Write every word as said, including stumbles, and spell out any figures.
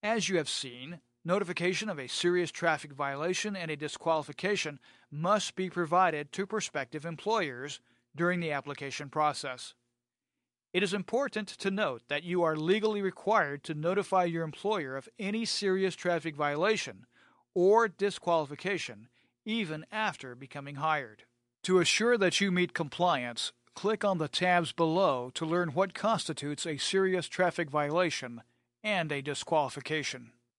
As you have seen, notification of a serious traffic violation and a disqualification must be provided to prospective employers during the application process. It is important to note that you are legally required to notify your employer of any serious traffic violation or disqualification even after becoming hired. To assure that you meet compliance, click on the tabs below to learn what constitutes a serious traffic violation and a disqualification.